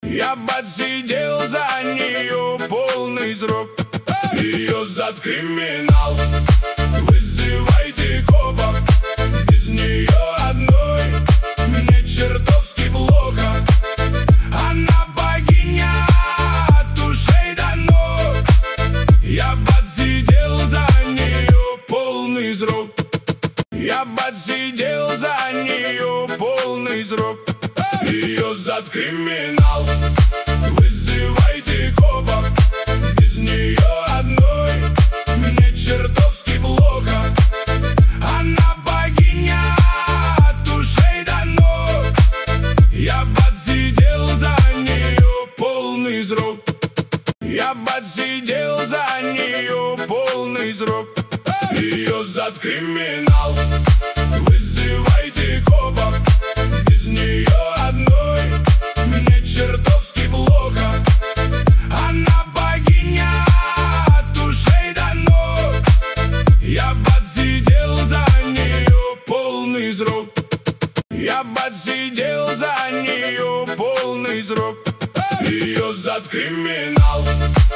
Я бы отсидел за нее полный срок. Ее зад криминал, вызывайте копов. Без нее одной мне чертовски плохо. Она богиня от ушей до ног. Я бы отсидел за нее полный срок. Я бы отсидел за нее полный срок. Ее зад криминал, вызывайте копов. Без нее одной мне чертовски плохо. Она богиня от ушей до ног. Я бы отсидел за нее полный срок. Я бы отсидел за нее полный срок. Ее зад криминал, вызывайте копов. Без нее одной мне чертовски плохо. Она богиня от ушей до ног. Я бы отсидел за нее полный срок. Я бы отсидел за нее полный срок. Ее зад криминал.